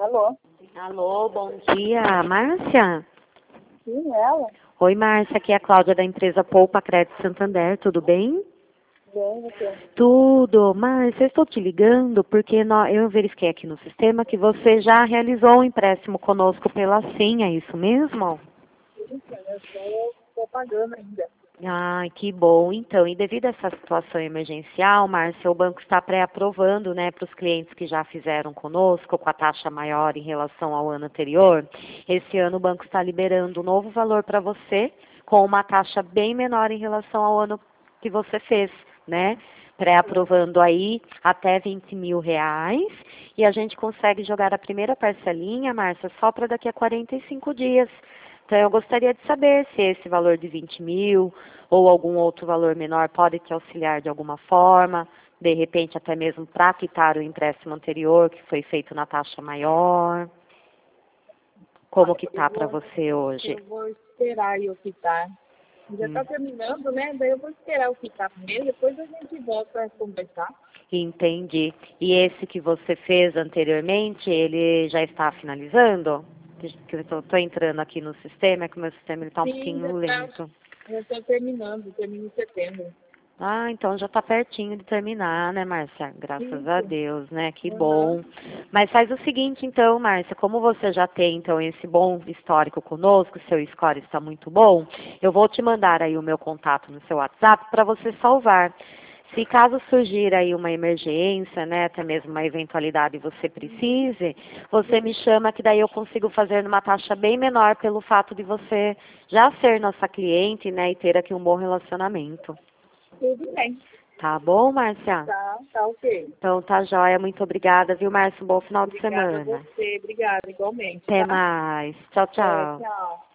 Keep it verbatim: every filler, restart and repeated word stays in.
Alô? Alô, bom dia, Márcia? Sim, ela? Oi, Márcia, aqui é a Cláudia da empresa Poupa Crédito Santander, tudo bem? Bem, você? Tudo. Márcia, eu estou te ligando porque nó- eu verifiquei aqui no sistema que você já realizou um empréstimo conosco pela senha, é isso mesmo? Sim, eu estou, estou pagando ainda. Ai, que bom. Então, e devido a essa situação emergencial, Márcia, o banco está pré-aprovando, né, para os clientes que já fizeram conosco, com a taxa maior em relação ao ano anterior. Esse ano o banco está liberando um novo valor para você, com uma taxa bem menor em relação ao ano que você fez, né? Pré-aprovando aí até vinte mil reais. E a gente consegue jogar a primeira parcelinha, Márcia, só para daqui a quarenta e cinco dias. Então, eu gostaria de saber se esse valor de vinte mil ou algum outro valor menor pode te auxiliar de alguma forma, de repente até mesmo para quitar o empréstimo anterior, que foi feito na taxa maior. Como Olha, que eu tá para vou, você hoje? eu vou esperar eu quitar. Já Hum. está terminando, né? Daí eu vou esperar eu quitar primeiro, depois a gente volta a conversar. Entendi. E esse que você fez anteriormente, ele já está finalizando? Que eu estou entrando aqui no sistema, é que o meu sistema está um Sim, já pouquinho está lento. já está terminando, termina em setembro. Ah, então já está pertinho de terminar, né, Márcia? Graças a Isso. Deus, né? Que Aham. bom. Mas faz o seguinte, então, Márcia, como você já tem, então, esse bom histórico conosco, seu score está muito bom, eu vou te mandar aí o meu contato no seu WhatsApp para você salvar. Se caso surgir aí uma emergência, né, até mesmo uma eventualidade e você precise, você me chama que daí eu consigo fazer numa taxa bem menor pelo fato de você já ser nossa cliente, né, e ter aqui um bom relacionamento. Tudo bem. Tá bom, Márcia? Tá, tá ok. Então tá joia. Muito obrigada, viu, Márcia? Um bom final de Obrigada a semana. você, obrigada igualmente, Até tá? mais. Tchau, É, tchau. tchau.